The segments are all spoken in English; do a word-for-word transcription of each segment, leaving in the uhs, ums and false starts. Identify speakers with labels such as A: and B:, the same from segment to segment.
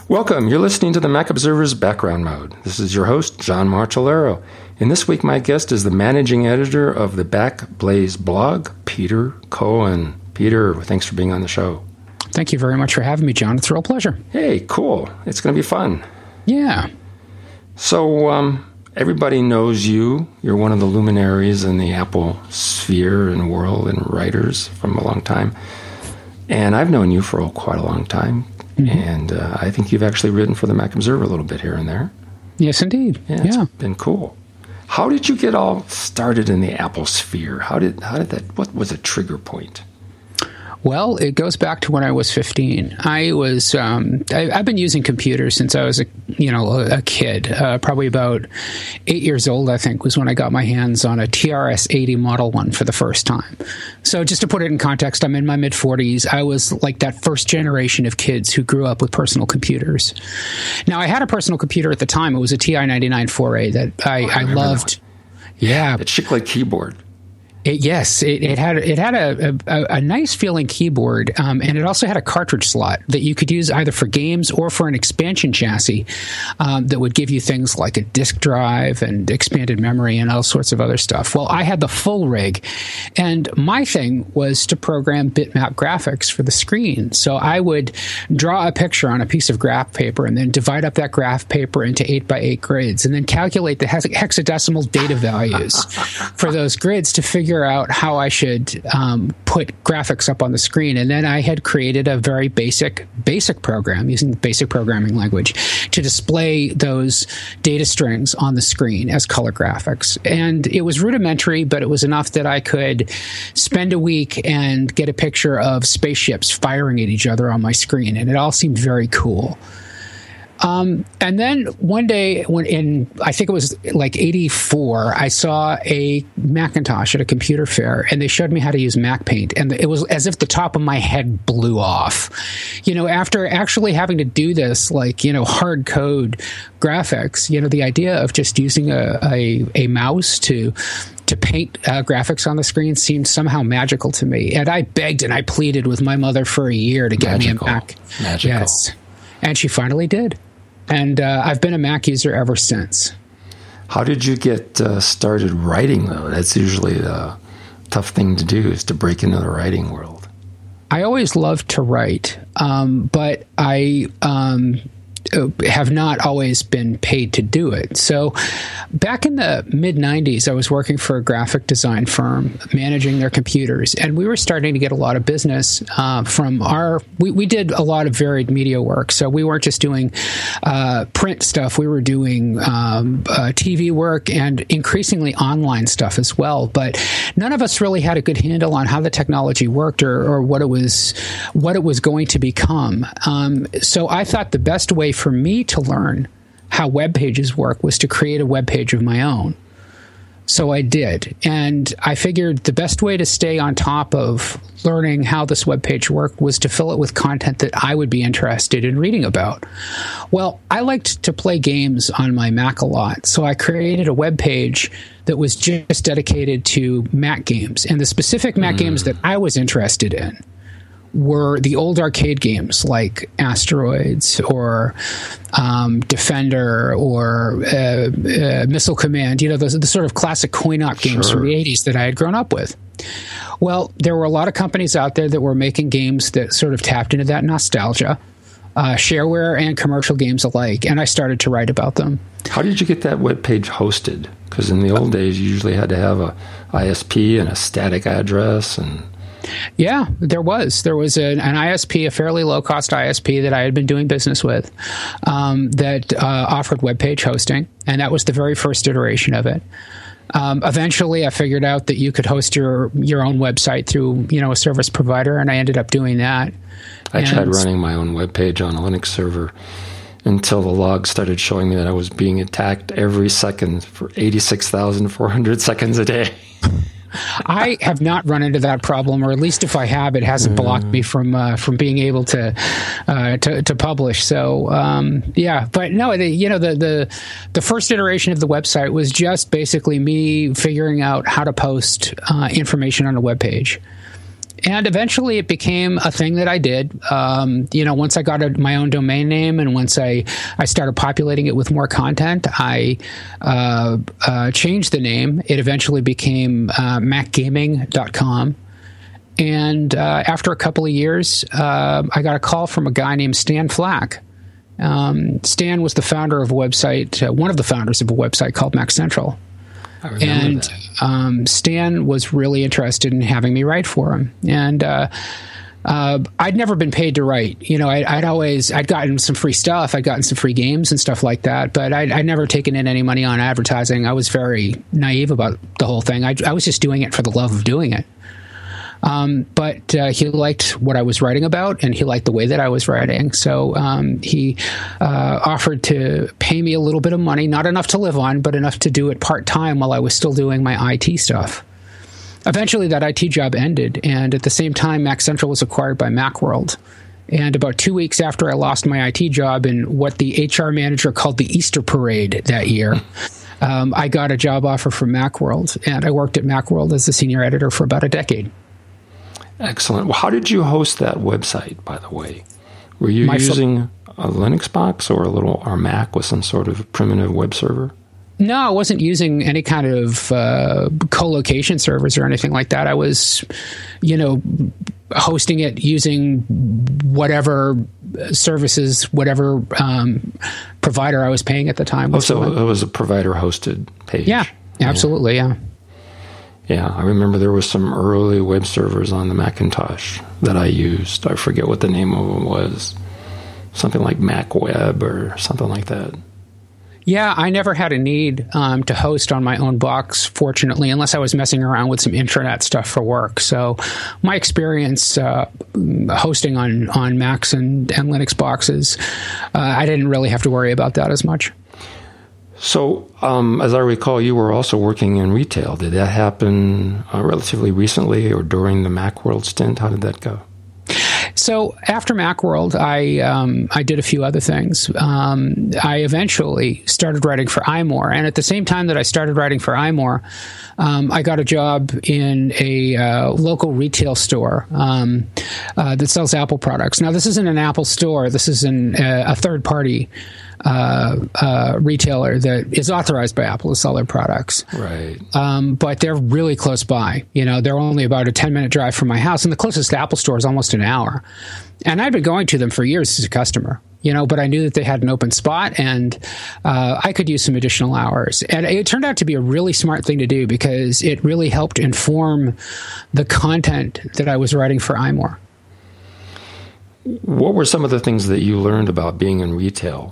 A: Welcome. You're listening to the Mac Observer's Background Mode. This is your host, John Martellero. And this week, my guest is the managing editor of the Backblaze blog, Peter Cohen. Peter, thanks for being on the show.
B: Thank you very much for having me, John. It's a real pleasure.
A: Hey, cool. It's going to be fun.
B: Yeah.
A: So, um, everybody knows you. You're one of the luminaries in the Apple sphere and world and writers from a long time. And I've known you for oh, quite a long time. Mm-hmm. And uh, I think you've actually written for the Mac Observer a little bit here and there.
B: Yes, indeed.
A: Yeah, it's
B: yeah.
A: been cool. How did you get all started in the Apple sphere? How did how did that? What was a trigger point?
B: Well, it goes back to when I was fifteen. I was um, I, I've been using computers since I was a you know a, a kid. Uh, probably about eight years old, I think, was when I got my hands on a T R S eighty Model One for the first time. So, just to put it in context, I'm in my mid forties. I was like that first generation of kids who grew up with personal computers. Now, I had a personal computer at the time. It was a T I ninety-nine four A that I, oh, I, I loved.
A: Yeah, it shook like keyboard.
B: It, yes, it, it had it had a, a, a nice feeling keyboard, um, and it also had a cartridge slot that you could use either for games or for an expansion chassis um, that would give you things like a disk drive and expanded memory and all sorts of other stuff. Well, I had the full rig, and my thing was to program bitmap graphics for the screen. So I would draw a picture on a piece of graph paper and then divide up that graph paper into eight by eight grids, and then calculate the hex- hexadecimal data values for those grids to figure out how I should um, put graphics up on the screen. And then I had created a very basic, basic program using the basic programming language to display those data strings on the screen as color graphics. And it was rudimentary, but it was enough that I could spend a week and get a picture of spaceships firing at each other on my screen. And it all seemed very cool. Um, and then one day, when in I think it was like eighty-four, I saw a Macintosh at a computer fair, and they showed me how to use MacPaint, and it was as if the top of my head blew off. You know, after actually having to do this, like you know, hard code graphics, you know, the idea of just using a a, a mouse to to paint uh, graphics on the screen seemed somehow magical to me, and I begged and I pleaded with my mother for a year to get magical. me a Mac.
A: Magical.
B: Yes, and she finally did. And uh, I've been a Mac user ever since.
A: How did you get uh, started writing, though? That's usually a tough thing to do, is to break into the writing world.
B: I always loved to write, um, but I um, have not always been paid to do it. So back in the mid nineties, I was working for a graphic design firm managing their computers, and we were starting to get a lot of business uh, from our we, we did a lot of varied media work. So we weren't just doing uh, print stuff. We were doing um, uh, T V work and increasingly online stuff as well. But none of us really had a good handle on how the technology worked or, or what it was what it was going to become. Um, so I thought the best way for me to learn how web pages work was to create a web page of my own. So I did. And I figured the best way to stay on top of learning how this web page worked was to fill it with content that I would be interested in reading about. Well, I liked to play games on my Mac a lot. So I created a web page that was just dedicated to Mac games. And the specific Mac mm. games that I was interested in were the old arcade games like Asteroids or um, Defender or uh, uh, Missile Command, you know, the, the sort of classic coin-op games
A: Sure.
B: from the eighties that I had grown up with. Well, there were a lot of companies out there that were making games that sort of tapped into that nostalgia, uh, shareware and commercial games alike, and I started to write about them.
A: How did you get that web page hosted? Because in the old days, you usually had to have a I S P and a static address and...
B: Yeah, there was. There was an, an I S P, a fairly low-cost I S P that I had been doing business with um, that uh, offered web page hosting, and that was the very first iteration of it. Um, eventually, I figured out that you could host your your own website through, you know, a service provider, and I ended up doing that.
A: I
B: and
A: tried running my own web page on a Linux server until the logs started showing me that I was being attacked every second for eighty-six thousand four hundred seconds a day.
B: I have not run into that problem, or at least if I have, it hasn't blocked me from uh, from being able to uh, to, to publish. So um, yeah, but no, the, you know the, the the first iteration of the website was just basically me figuring out how to post uh, information on a web page. And eventually it became a thing that I did. Um, you know, once I got a, my own domain name and once I, I started populating it with more content, I uh, uh, changed the name. It eventually became uh, mac gaming dot com. And uh, after a couple of years, uh, I got a call from a guy named Stan Flack. Um, Stan was the founder of a website, uh, one of the founders of a website called Mac Central.
A: I remember
B: and
A: that.
B: Um, Stan was really interested in having me write for him. And uh, uh, I'd never been paid to write. You know, I, I'd always, I'd gotten some free stuff. I'd gotten some free games and stuff like that. But I'd, I'd never taken in any money on advertising. I was very naive about the whole thing. I, I was just doing it for the love of doing it. Um, but uh, he liked what I was writing about, and he liked the way that I was writing. So um, he uh, offered to pay me a little bit of money, not enough to live on, but enough to do it part-time while I was still doing my I T stuff. Eventually, that I T job ended, and at the same time, Mac Central was acquired by Macworld. And about two weeks after I lost my I T job in what the H R manager called the Easter Parade that year, um, I got a job offer from Macworld, and I worked at Macworld as a senior editor for about a decade.
A: Excellent. Well, how did you host that website, by the way? Were you
B: My
A: using a Linux box or a little or Mac with some sort of primitive web server?
B: No, I wasn't using any kind of uh, co-location servers or anything like that. I was, you know, hosting it using whatever services, whatever um, provider I was paying at the time.
A: Oh, so it was a provider-hosted page.
B: Yeah, absolutely, yeah.
A: Yeah, I remember there was some early web servers on the Macintosh that I used. I forget what the name of them was. Something like MacWeb or something like that.
B: Yeah, I never had a need um, to host on my own box, fortunately, unless I was messing around with some intranet stuff for work. So my experience uh, hosting on, on Macs and, and Linux boxes, uh, I didn't really have to worry about that as much.
A: So, um, as I recall, you were also working in retail. Did that happen uh, relatively recently or during the Macworld stint? How did that go?
B: So after Macworld, I um, I did a few other things. Um, I eventually started writing for iMore, and at the same time that I started writing for iMore, um, I got a job in a uh, local retail store um, uh, that sells Apple products. Now, this isn't an Apple store. This is an, uh, a third-party uh, uh, retailer that is authorized by Apple to sell their products.
A: Right.
B: Um, but they're really close by. You know, they're only about a ten-minute drive from my house, and the closest Apple store is almost an hour. And I'd been going to them for years as a customer, you know, but I knew that they had an open spot, and uh, I could use some additional hours. And it turned out to be a really smart thing to do because it really helped inform the content that I was writing for iMore.
A: What were some of the things that you learned about being in retail?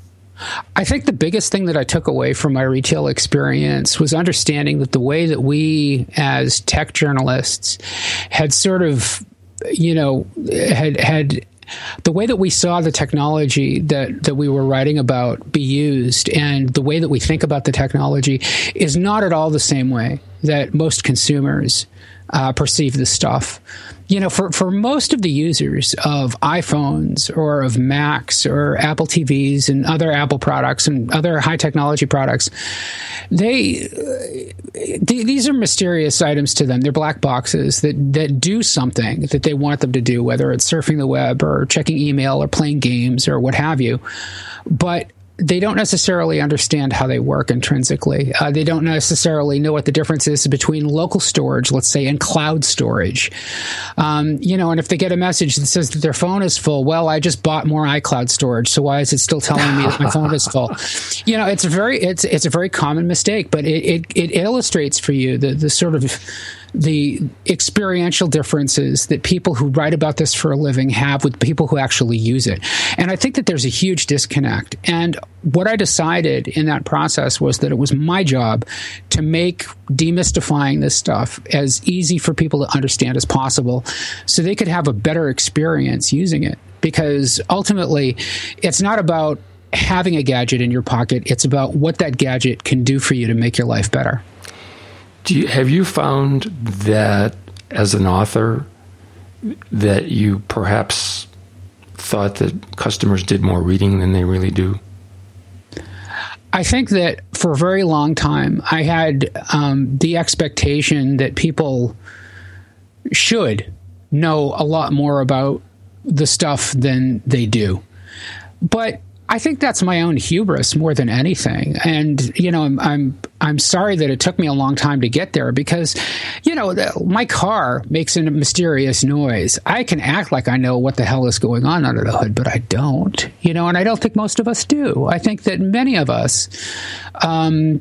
B: I think the biggest thing that I took away from my retail experience was understanding that the way that we as tech journalists had sort of, you know, had had the way that we saw the technology that, that we were writing about be used and the way that we think about the technology is not at all the same way that most consumers uh, perceive this stuff. You know, for, for most of the users of iPhones or of Macs or Apple T Vs and other Apple products and other high technology products, they, they these are mysterious items to them. They're black boxes that, that do something that they want them to do, whether it's surfing the web or checking email or playing games or what have you. But they don't necessarily understand how they work intrinsically. Uh, they don't necessarily know what the difference is between local storage, let's say, and cloud storage. Um, you know, and if they get a message that says that their phone is full, well, I just bought more iCloud storage, so why is it still telling me that my phone is full? You know, it's a very it's it's a very common mistake, but it it, it illustrates for you the the sort of the experiential differences that people who write about this for a living have with people who actually use it. And I think that there's a huge disconnect. And what I decided in that process was that it was my job to make demystifying this stuff as easy for people to understand as possible so they could have a better experience using it. Because ultimately, it's not about having a gadget in your pocket. It's about what that gadget can do for you to make your life better.
A: Do you, have you found that as an author that you perhaps thought that customers did more reading than they really do?
B: I think that for a very long time, I had um, the expectation that people should know a lot more about the stuff than they do. But I think that's my own hubris more than anything. And, you know, I'm, I'm, I'm sorry that it took me a long time to get there because, you know, the, my car makes a mysterious noise. I can act like I know what the hell is going on under the hood, but I don't, you know, and I don't think most of us do. I think that many of us, um,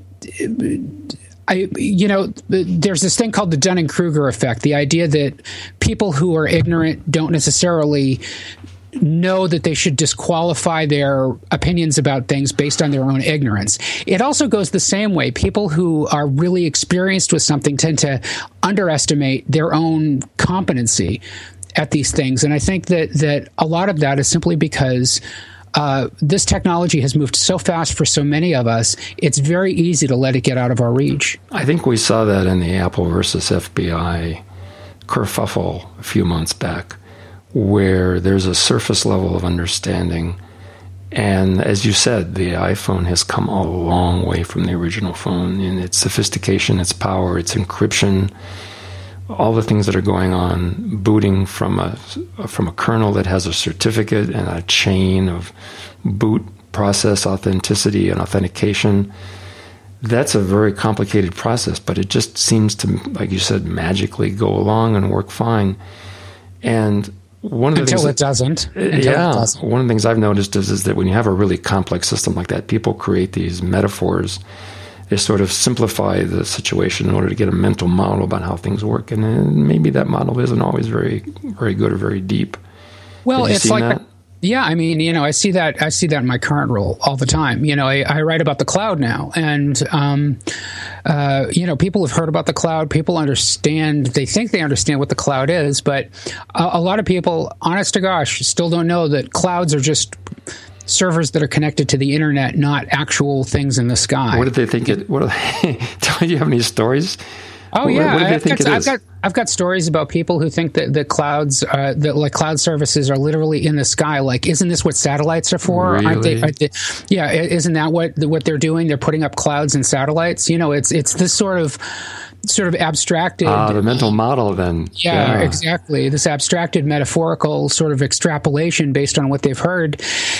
B: I, you know, there's this thing called the Dunning-Kruger effect, the idea that people who are ignorant don't necessarily know that they should disqualify their opinions about things based on their own ignorance. It also goes the same way. People who are really experienced with something tend to underestimate their own competency at these things. And I think that, that a lot of that is simply because uh, this technology has moved so fast for so many of us, it's very easy to let it get out of our reach.
A: I think we saw that in the Apple versus F B I kerfuffle a few months back, where there's a surface level of understanding. And as you said, the iPhone has come a long way from the original phone in its sophistication, its power, its encryption, all the things that are going on, booting from a from a kernel that has a certificate and a chain of boot process authenticity and authentication. That's a very complicated process, but it just seems to, like you said, magically go along and work fine. And One of the
B: Until
A: things
B: it
A: that,
B: doesn't. Until
A: yeah.
B: it doesn't.
A: One of the things I've noticed is, is that when you have a really complex system like that, people create these metaphors. They sort of simplify the situation in order to get a mental model about how things work. And then maybe that model isn't always very, very good or very deep.
B: Well, it's like,
A: that?
B: yeah, I mean, you know, I see that, I see that in my current role all the time. You know, I, I write about the cloud now, and, um, uh, you know, people have heard about the cloud. People understand, they think they understand what the cloud is, but a, a lot of people, honest to gosh, still don't know that clouds are just servers that are connected to the internet, not actual things in the sky.
A: What did they think it, what are they, do you have any stories?
B: Oh
A: what,
B: yeah,
A: what do they
B: I've,
A: think
B: got,
A: it
B: I've
A: is?
B: got I've got stories about people who think that the clouds, uh, that like cloud services, are literally in the sky. Like, isn't this what satellites are for?
A: Really?
B: Aren't they, aren't they, yeah, isn't that what what they're doing? They're putting up clouds and satellites. You know, it's it's this sort of sort of abstracted.
A: Ah, the mental model then.
B: Yeah, yeah, exactly. This abstracted metaphorical sort of extrapolation based on what they've heard.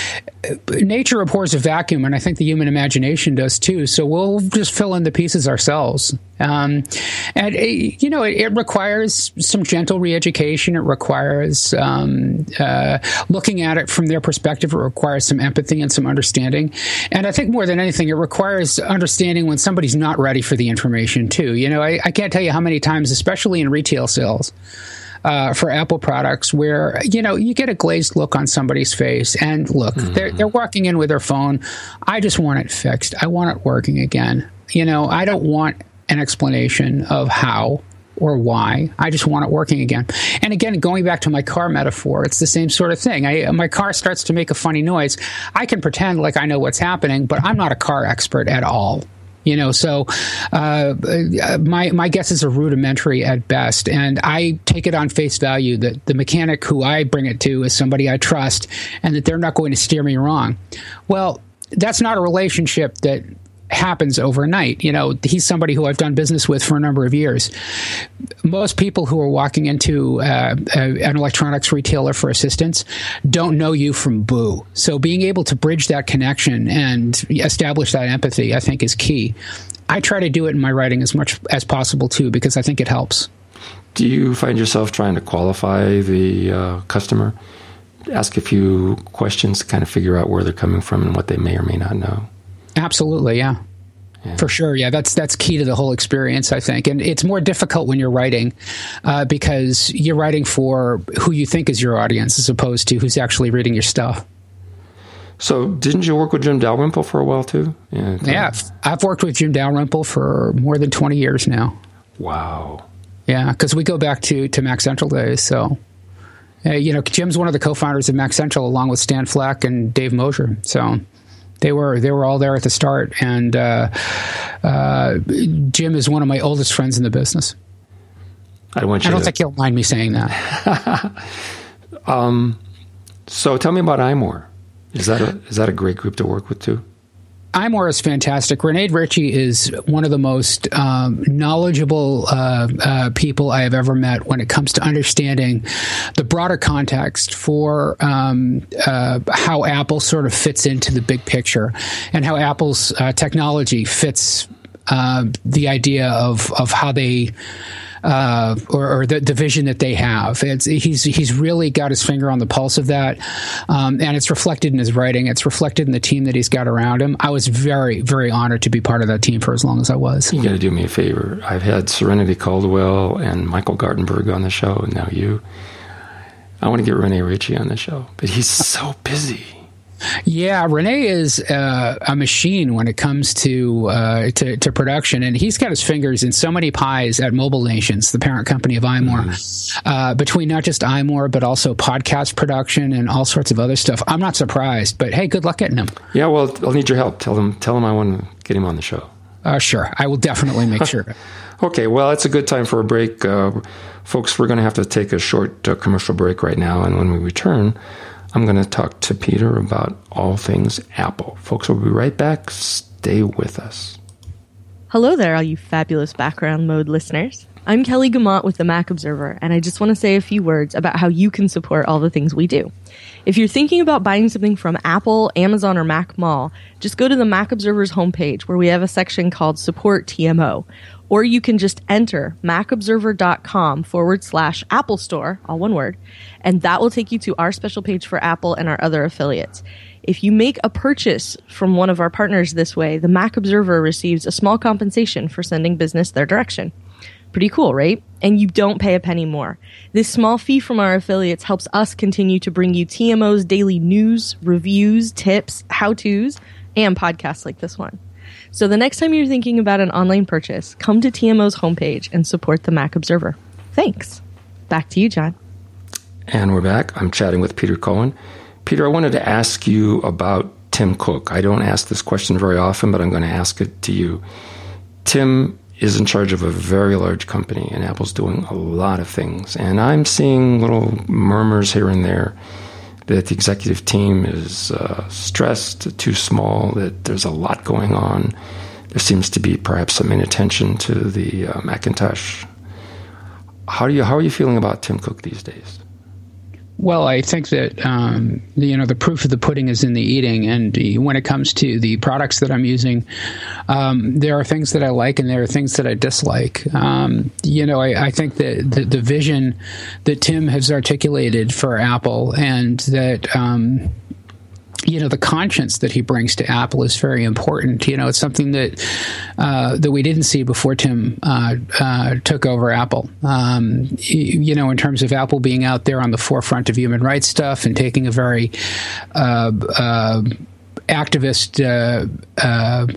B: Nature abhors a vacuum, and I think the human imagination does too. So we'll just fill in the pieces ourselves. Um, and, it, you know, it, it requires some gentle re-education. It requires um, uh, looking at it from their perspective. It requires some empathy and some understanding. And I think more than anything, it requires understanding when somebody's not ready for the information too. You know, I, I can't tell you how many times, especially in retail sales, Uh, for Apple products, where, you know, you get a glazed look on somebody's face, and look, mm-hmm. they're they're walking in with their phone. I just want it fixed. I want it working again. You know, I don't want an explanation of how or why. I just want it working again. And again, going back to my car metaphor, it's the same sort of thing. I, my car starts to make a funny noise. I can pretend like I know what's happening, but I'm not a car expert at all. You know, so uh, my my guesses are rudimentary at best, and I take it on face value that the mechanic who I bring it to is somebody I trust, and that they're not going to steer me wrong. Well, that's not a relationship that happens overnight. You know, he's somebody who I've done business with for a number of years. Most people who are walking into uh, a, an electronics retailer for assistance don't know you from boo. So being able to bridge that connection and establish that empathy, I think, is key. I try to do it in my writing as much as possible too, because I think it helps.
A: Do you find yourself trying to qualify the uh, customer? Ask a few questions to kind of figure out where they're coming from and what they may or may not know?
B: Absolutely, yeah. yeah. For sure, yeah. That's that's key to the whole experience, I think. And it's more difficult when you're writing uh, because you're writing for who you think is your audience as opposed to who's actually reading your stuff.
A: So didn't you work with Jim Dalrymple for a while, too?
B: Yeah, yeah, I've worked with Jim Dalrymple for more than twenty years now.
A: Wow.
B: Yeah, because we go back to, to Mac Central days, so... Uh, you know, Jim's one of the co-founders of Mac Central, along with Stan Fleck and Dave Mosier, so... They were they were all there at the start, and uh, uh, Jim is one of my oldest friends in the business.
A: I don't want you.
B: I don't
A: to...
B: think he'll mind me saying that.
A: um, so tell me about iMore. Is that a is that a great group to work with too?
B: iMore is fantastic. Rene Ritchie is one of the most um, knowledgeable uh, uh, people I have ever met when it comes to understanding the broader context for um, uh, how Apple sort of fits into the big picture and how Apple's uh, technology fits uh, the idea of, of how they Uh, or, or the, the vision that they have. It's, he's he's really got his finger on the pulse of that, um, and it's reflected in his writing. It's reflected in the team that he's got around him. I was very, very honored to be part of that team for as long as I was.
A: You got to do me a favor. I've had Serenity Caldwell and Michael Gartenberg on the show, and now you. I want to get Rene Ritchie on the show, but he's so busy.
B: Yeah, Rene is uh, a machine when it comes to, uh, to to production, and he's got his fingers in so many pies at Mobile Nations, the parent company of iMore, mm-hmm. uh, between not just iMore but also podcast production and all sorts of other stuff. I'm not surprised, but hey, good luck getting him.
A: Yeah, well, I'll need your help. Tell him, tell him I want to get him on the show.
B: Uh, sure, I will definitely make sure.
A: Okay, well, it's a good time for a break, uh, folks. We're going to have to take a short uh, commercial break right now, and when we return, I'm going to talk to Peter about all things Apple. Folks, we'll be right back. Stay with us.
C: Hello there, all you fabulous background mode listeners. I'm Kelly Guimont with the Mac Observer, and I just want to say a few words about how you can support all the things we do. If you're thinking about buying something from Apple, Amazon, or Mac Mall, just go to the Mac Observer's homepage where we have a section called Support T M O. Or you can just enter macobserver.com forward slash Apple Store, all one word, and that will take you to our special page for Apple and our other affiliates. If you make a purchase from one of our partners this way, the Mac Observer receives a small compensation for sending business their direction. Pretty cool, right? And you don't pay a penny more. This small fee from our affiliates helps us continue to bring you T M O's daily news, reviews, tips, how-tos, and podcasts like this one. So the next time you're thinking about an online purchase, come to T M O's homepage and support the Mac Observer. Thanks. Back to you, John.
A: And we're back. I'm chatting with Peter Cohen. Peter, I wanted to ask you about Tim Cook. I don't ask this question very often, but I'm going to ask it to you. Tim is in charge of a very large company, and Apple's doing a lot of things. And I'm seeing little murmurs here and there that the executive team is uh, stressed, too small, that there's a lot going on. There seems to be perhaps some inattention to the uh, Macintosh. How do you how are you feeling about Tim Cook these days?
B: Well, I think that um, the, you know the proof of the pudding is in the eating, and the, when it comes to the products that I'm using, um, there are things that I like and there are things that I dislike. Um, you know, I, I think that the, the vision that Tim has articulated for Apple and that um, you know the conscience that he brings to Apple is very important. You know, it's something that uh, that we didn't see before Tim uh, uh, took over Apple. Um, you know, in terms of Apple being out there on the forefront of human rights stuff and taking a very uh, uh, activist uh, uh,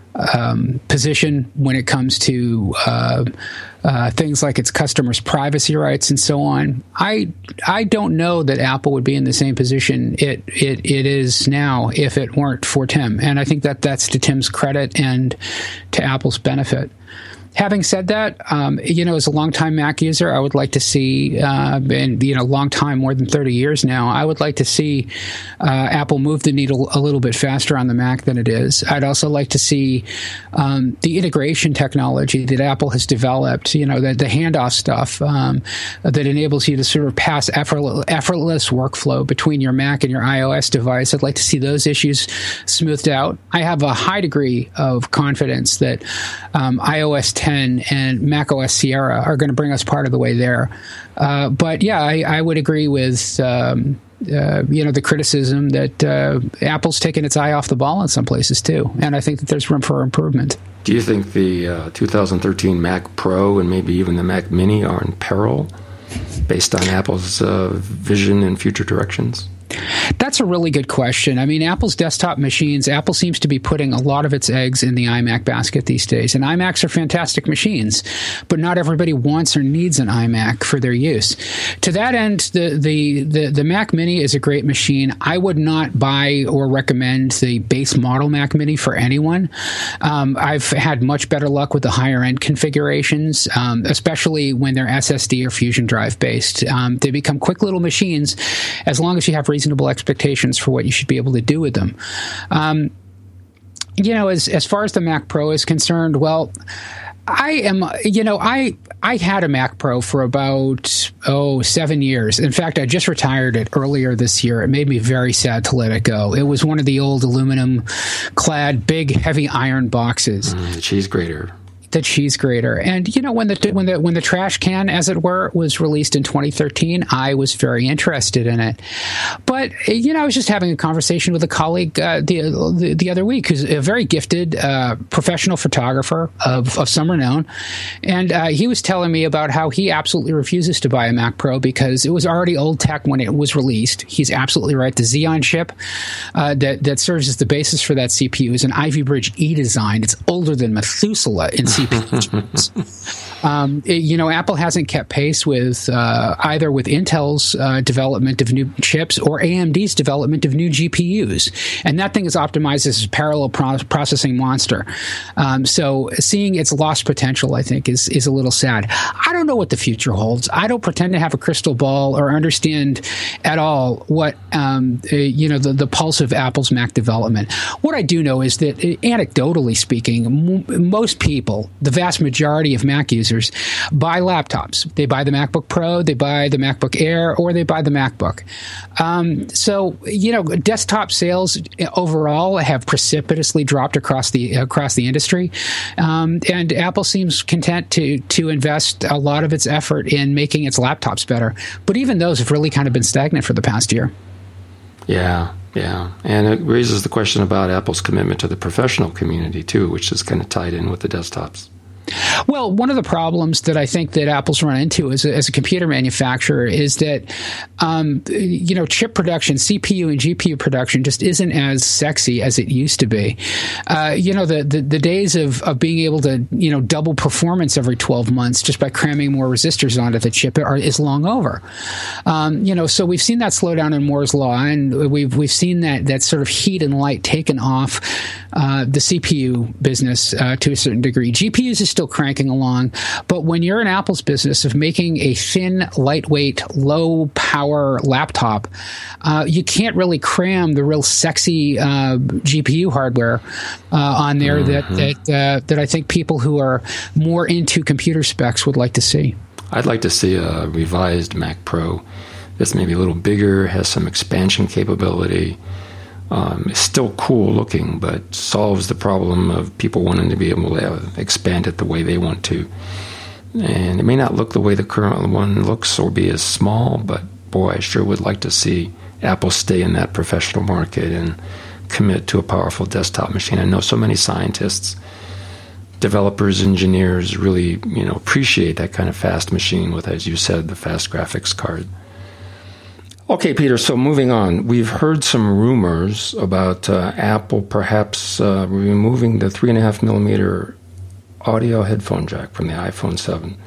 B: um, position when it comes to uh, uh, things like its customers' privacy rights and so on. I I don't know that Apple would be in the same position it it it is now if it weren't for Tim, and I think that that's to Tim's credit and to Apple's benefit. Having said that, um, you know, as a longtime Mac user, I would like to see, uh, and you know, long time, more than thirty years now, I would like to see uh, Apple move the needle a little bit faster on the Mac than it is. I'd also like to see um, the integration technology that Apple has developed, you know, the, the handoff stuff um, that enables you to sort of pass effortless, effortless workflow between your Mac and your iOS device. I'd like to see those issues smoothed out. I have a high degree of confidence that um, iOS ten and macOS Sierra are going to bring us part of the way there. Uh, but yeah, I, I would agree with um, uh, you know the criticism that uh, Apple's taken its eye off the ball in some places too, and I think that there's room for improvement.
A: Do you think the uh, two thousand thirteen Mac Pro and maybe even the Mac Mini are in peril based on Apple's uh, vision and future directions?
B: That's a really good question. I mean, Apple's desktop machines, Apple seems to be putting a lot of its eggs in the iMac basket these days. And iMacs are fantastic machines, but not everybody wants or needs an iMac for their use. To that end, the, the, the, the Mac Mini is a great machine. I would not buy or recommend the base model Mac Mini for anyone. Um, I've had much better luck with the higher end configurations, um, especially when they're S S D or Fusion Drive based. Um, they become quick little machines as long as you have reasonable expectations for what you should be able to do with them. Um, You know, as as far as the Mac Pro is concerned, well, I am, you know, I I had a Mac Pro for about, oh, seven years. In fact, I just retired it earlier this year. It made me very sad to let it go. It was one of the old aluminum-clad, big, heavy iron boxes.
A: Mm, the cheese grater.
B: The cheese grater. And, you know, when the when the when the trash can, as it were, was released in twenty thirteen, I was very interested in it. But, you know, I was just having a conversation with a colleague uh, the, the the other week who's a very gifted uh, professional photographer of, of some renown. And uh, he was telling me about how he absolutely refuses to buy a Mac Pro because it was already old tech when it was released. He's absolutely right. The Xeon chip uh, that, that serves as the basis for that C P U is an Ivy Bridge E design. It's older than Methuselah in C P U. um, it, you know, Apple hasn't kept pace with uh, either with Intel's uh, development of new chips or A M D's development of new G P Us, and that thing is optimized as a parallel pro- processing monster. Um, so, seeing its lost potential, I think, is is a little sad. I don't know what the future holds. I don't pretend to have a crystal ball or understand at all what um, uh, you know the, the pulse of Apple's Mac development. What I do know is that, uh, anecdotally speaking, m- most people, the vast majority of Mac users, buy laptops. They buy the MacBook Pro, they buy the MacBook Air, or they buy the MacBook. Um, so, you know, desktop sales overall have precipitously dropped across the across the industry, um, and Apple seems content to to invest a lot of its effort in making its laptops better. But even those have really kind of been stagnant for the past year.
A: Yeah, yeah. And it raises the question about Apple's commitment to the professional community, too, which is kind of tied in with the desktops.
B: Well, one of the problems that I think that Apple's run into as a, as a computer manufacturer is that, um, you know, chip production, C P U and G P U production just isn't as sexy as it used to be. Uh, you know, the, the, the days of, of being able to, you know, double performance every twelve months just by cramming more resistors onto the chip are, is long over. Um, you know, so we've seen that slow down in Moore's Law, and we've we've seen that that sort of heat and light taken off uh, the C P U business uh, to a certain degree. G P Us is still cranking along, but when you're in Apple's business of making a thin, lightweight, low-power laptop, uh, you can't really cram the real sexy uh, G P U hardware uh, on there mm-hmm. that that uh, that I think people who are more into computer specs would like to see.
A: I'd like to see a revised Mac Pro that's maybe a little bigger, has some expansion capability. Um, it's still cool looking, but solves the problem of people wanting to be able to expand it the way they want to. And it may not look the way the current one looks or be as small, but boy, I sure would like to see Apple stay in that professional market and commit to a powerful desktop machine. I know so many scientists, developers, engineers really, you know, appreciate that kind of fast machine with, as you said, the fast graphics card. Okay, Peter, so moving on. We've heard some rumors about uh, Apple perhaps uh, removing the three point five millimeter audio headphone jack from the iPhone seven.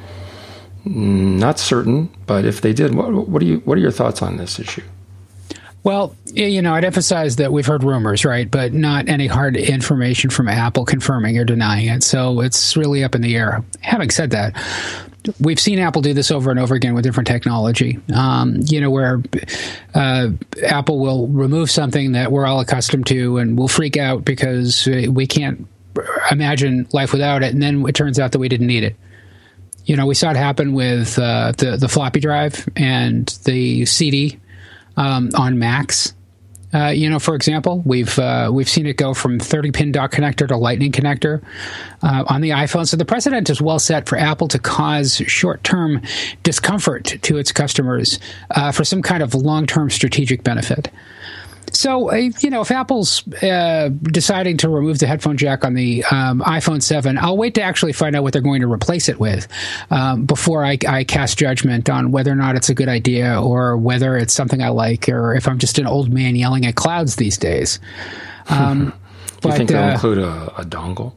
A: Not certain, but if they did, what, what, do you, what are your thoughts on this issue?
B: Well, you know, I'd emphasize that we've heard rumors, right, but not any hard information from Apple confirming or denying it. So it's really up in the air. Having said that, we've seen Apple do this over and over again with different technology, um, you know, where uh, Apple will remove something that we're all accustomed to and we'll freak out because we can't imagine life without it. And then it turns out that we didn't need it. You know, we saw it happen with uh, the, the floppy drive and the C D um, on Macs. Uh, you know, for example, we've uh, we've seen it go from thirty pin dock connector to lightning connector uh, on the iPhone. So the precedent is well set for Apple to cause short-term discomfort to its customers uh, for some kind of long-term strategic benefit. So, uh, you know, if Apple's uh, deciding to remove the headphone jack on the um, iPhone seven, I'll wait to actually find out what they're going to replace it with um, before I, I cast judgment on whether or not it's a good idea or whether it's something I like or if I'm just an old man yelling at clouds these days. Um,
A: Do you
B: but,
A: think they'll
B: uh,
A: include a, a dongle?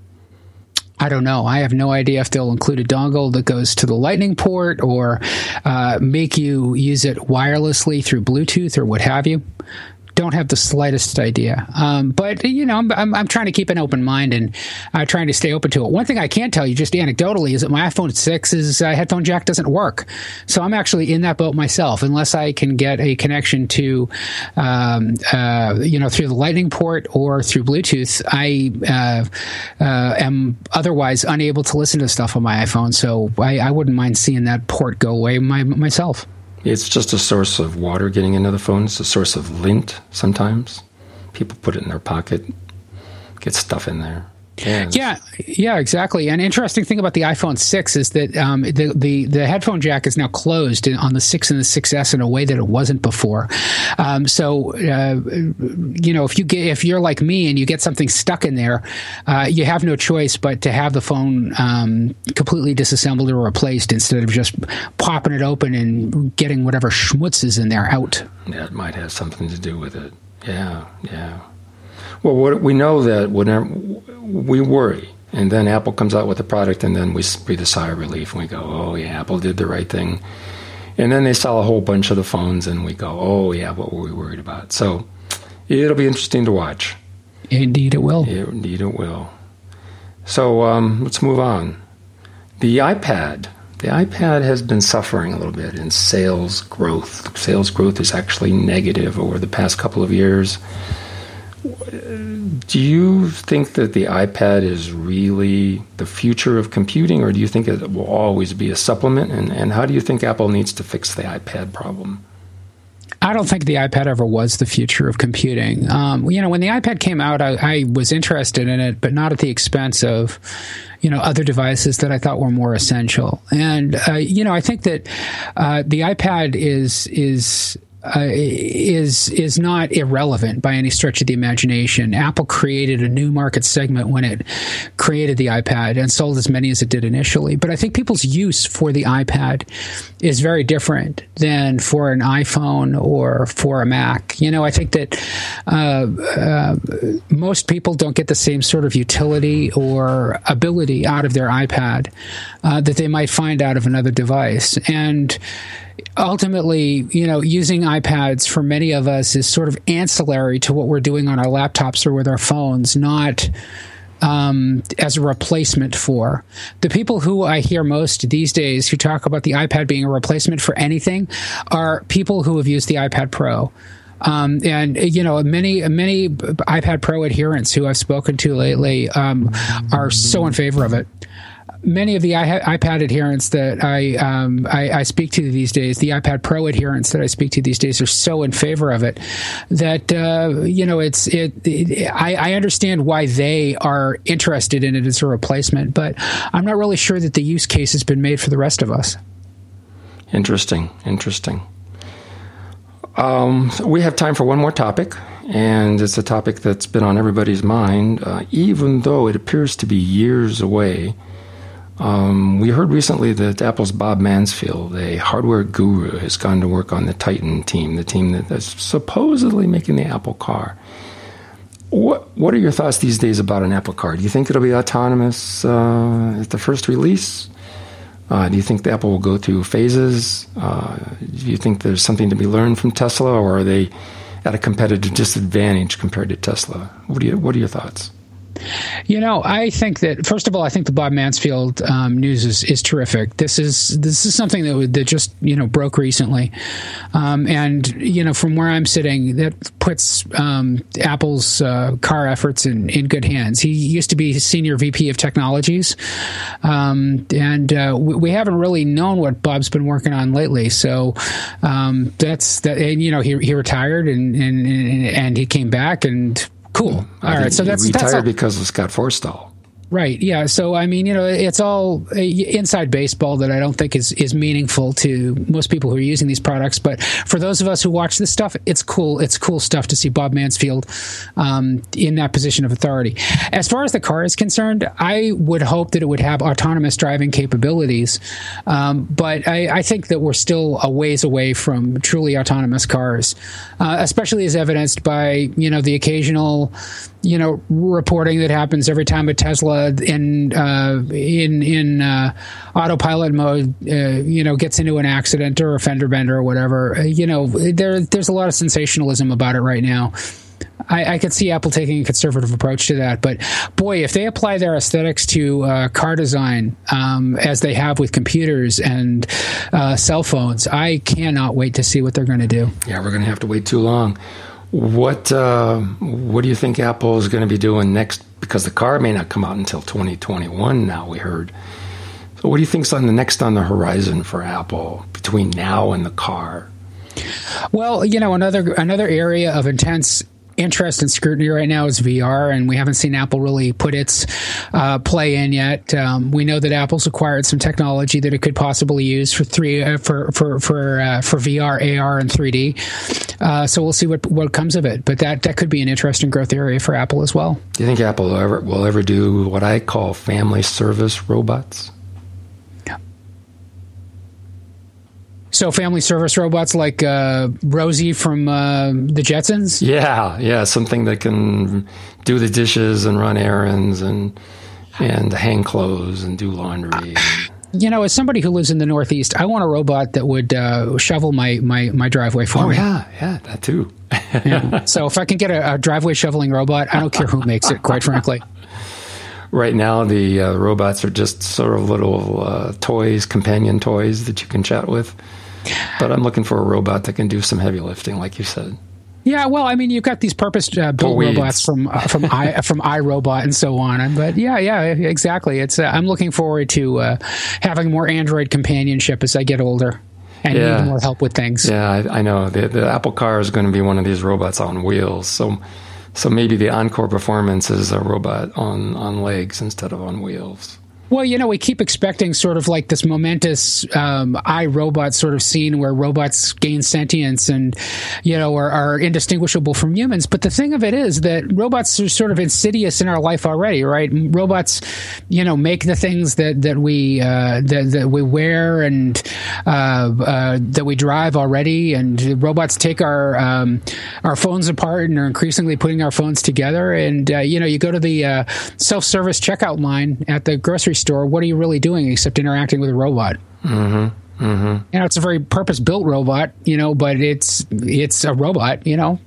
B: I don't know. I have no idea if they'll include a dongle that goes to the Lightning port or uh, make you use it wirelessly through Bluetooth or what have you. don't have the slightest idea. Um, but you know, I'm, I'm I'm trying to keep an open mind and uh, trying to stay open to it. One thing I can tell you, just anecdotally, is that my iPhone six's uh, headphone jack doesn't work. So I'm actually in that boat myself, unless I can get a connection to, um, uh, you know, through the Lightning port or through Bluetooth. I uh, uh, am otherwise unable to listen to stuff on my iPhone. So I, I wouldn't mind seeing that port go away my, myself.
A: It's just a source of water getting into the phone. It's a source of lint sometimes. People put it in their pocket, get stuff in there. Yeah,
B: yeah, yeah, exactly. An interesting thing about the iPhone six is that um, the, the the headphone jack is now closed in, on the six and the six S in a way that it wasn't before. Um, so, uh, you know, if you get if you're like me and you get something stuck in there, uh, you have no choice but to have the phone um, completely disassembled or replaced instead of just popping it open and getting whatever schmutz is in there out.
A: That might have something to do with it. Yeah, yeah. Well, what, we know that whenever we worry, and then Apple comes out with a product, and then we breathe a sigh of relief, and we go, oh, yeah, Apple did the right thing. And then they sell a whole bunch of the phones, and we go, oh, yeah, what were we worried about? So it'll be interesting to watch.
B: Indeed it will.
A: Indeed it will. So um, let's move on. The iPad. The iPad has been suffering a little bit in sales growth. Sales growth is actually negative over the past couple of years. Do you think that the iPad is really the future of computing, or do you think it will always be a supplement? And, and how do you think Apple needs to fix the iPad problem?
B: I don't think the iPad ever was the future of computing. Um, you know, when the iPad came out, I, I was interested in it, but not at the expense of, you know, other devices that I thought were more essential. And, uh, you know, I think that uh, the iPad is is... Uh, is is not irrelevant by any stretch of the imagination. Apple created a new market segment when it created the iPad and sold as many as it did initially. But I think people's use for the iPad is very different than for an iPhone or for a Mac. You know, I think that uh, uh, most people don't get the same sort of utility or ability out of their iPad uh, that they might find out of another device. And ultimately, you know, using iPads for many of us is sort of ancillary to what we're doing on our laptops or with our phones, not um, as a replacement for. The people who I hear most these days who talk about the iPad being a replacement for anything are people who have used the iPad Pro. Um, and, you know, many, many iPad Pro adherents who I've spoken to lately um, are so in favor of it. Many of the iPad adherents that I, um, I I speak to these days, the iPad Pro adherents that I speak to these days, are so in favor of it that uh, you know it's it. it I, I understand why they are interested in it as a replacement, but I'm not really sure that the use case has been made for the rest of us.
A: Interesting, interesting. Um, so we have time for one more topic, and it's a topic that's been on everybody's mind, uh, even though it appears to be years away. Um, we heard recently that Apple's Bob Mansfield, a hardware guru, has gone to work on the Titan team, the team that is supposedly making the Apple car. What What are your thoughts these days about an Apple car? Do you think it'll be autonomous uh, at the first release? Uh, do you think the Apple will go through phases? Uh, do you think there's something to be learned from Tesla, or are they at a competitive disadvantage compared to Tesla? What do you What are your thoughts?
B: You know, I think that, first of all, I think the Bob Mansfield um, news is, is terrific. This is this is something that that just, you know, broke recently. Um, and, you know, from where I'm sitting, that puts um, Apple's uh, car efforts in, in good hands. He used to be Senior V P of Technologies. Um, and uh, we, we haven't really known what Bob's been working on lately. So um, that's that. And, you know, he, he retired and, and, and he came back and cool. All right. So that's
A: retired
B: that's all,
A: because of Scott Forstall.
B: Right. Yeah. So, I mean, you know, it's all inside baseball that I don't think is, is meaningful to most people who are using these products. But for those of us who watch this stuff, it's cool. It's cool stuff to see Bob Mansfield um, in that position of authority. As far as the car is concerned, I would hope that it would have autonomous driving capabilities. Um, but I, I think that we're still a ways away from truly autonomous cars, uh, especially as evidenced by, you know, the occasional, you know, reporting that happens every time a Tesla uh, in uh, in in uh, autopilot mode, uh, you know, gets into an accident or a fender bender or whatever, uh, you know, there there's a lot of sensationalism about it right now. I, I could see Apple taking a conservative approach to that, but boy, if they apply their aesthetics to uh, car design um, as they have with computers and uh, cell phones, I cannot wait to see what they're going to do.
A: Yeah, we're going to have to wait too long. What uh, what do you think Apple is going to be doing next? Because the car may not come out until twenty twenty-one now, we heard. So what do you think's on the next on the horizon for Apple between now and the car?
B: Well, you know, another another area of intense interest and scrutiny right now is V R, and we haven't seen Apple really put its uh, play in yet. Um, we know that Apple's acquired some technology that it could possibly use for three uh, for for for uh, for V R, A R, and three D. Uh, so we'll see what what comes of it. But that that could be an interesting growth area for Apple as well.
A: Do you think Apple will ever will ever do what I call family service robots?
B: So family service robots like uh, Rosie from uh, the Jetsons?
A: Yeah, yeah, something that can do the dishes and run errands and and hang clothes and do laundry.
B: You know, as somebody who lives in the Northeast, I want a robot that would uh, shovel my, my, my driveway for
A: oh,
B: me.
A: Oh, yeah, yeah, that too.
B: Yeah. So if I can get a, a driveway shoveling robot, I don't care who makes it, quite frankly.
A: Right now, the uh, robots are just sort of little uh, toys, companion toys that you can chat with. But I'm looking for a robot that can do some heavy lifting, like you said.
B: Yeah, well, I mean, you've got these purpose-built uh, robots from uh, from i from iRobot and so on. But yeah, yeah, exactly. It's uh, I'm looking forward to uh, having more Android companionship as I get older and
A: yeah.
B: need more help with things.
A: Yeah, I, I know. The, the Apple car is going to be one of these robots on wheels. So, so maybe the Encore Performance is a robot on on legs instead of on wheels.
B: Well, you know, we keep expecting sort of like this momentous um, iRobot sort of scene where robots gain sentience and, you know, are, are indistinguishable from humans. But the thing of it is that robots are sort of insidious in our life already, right? Robots, you know, make the things that that we uh, that, that we wear and uh, uh, that we drive already. And robots take our um, our phones apart and are increasingly putting our phones together. And uh, you know, you go to the uh, self-service checkout line at the grocery store, what are you really doing except interacting with a robot?
A: Mm-hmm. Mm-hmm.
B: You know, it's a very purpose-built robot, you know, but it's it's a robot, you know.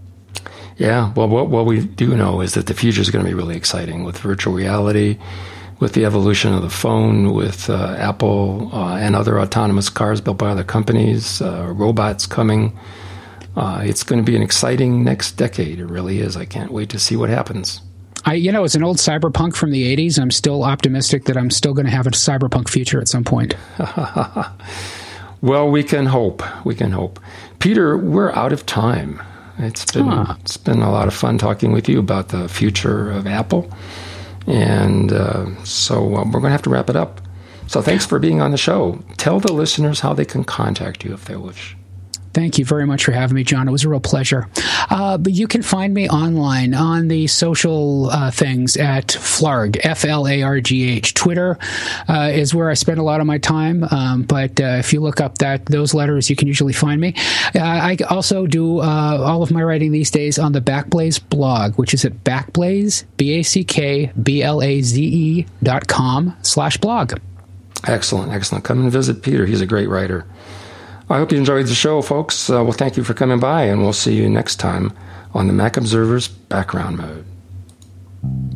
A: Yeah, well, what, what we do know is that the future is going to be really exciting with virtual reality, with the evolution of the phone, with uh, Apple uh, and other autonomous cars built by other companies, uh, robots coming. Uh, it's going to be an exciting next decade. It really is. I can't wait to see what happens.
B: I, you know, as an old cyberpunk from the eighties, I'm still optimistic that I'm still going to have a cyberpunk future at some point.
A: Well, we can hope. We can hope. Peter, we're out of time. It's been huh. it's been a lot of fun talking with you about the future of Apple, and uh, so uh, we're going to have to wrap it up. So thanks for being on the show. Tell the listeners how they can contact you if they wish.
B: Thank you very much for having me, John. It was a real pleasure. Uh, but you can find me online on the social uh, things at Flarg, F L A R G H. Twitter uh, is where I spend a lot of my time. Um, but uh, if you look up that those letters, you can usually find me. Uh, I also do uh, all of my writing these days on the Backblaze blog, which is at Backblaze, B A C K B L A Z E dot com slash blog.
A: Excellent, excellent. Come and visit Peter. He's a great writer. I hope you enjoyed the show, folks. Uh, well, thank you for coming by, and we'll see you next time on the Mac Observer's Background Mode.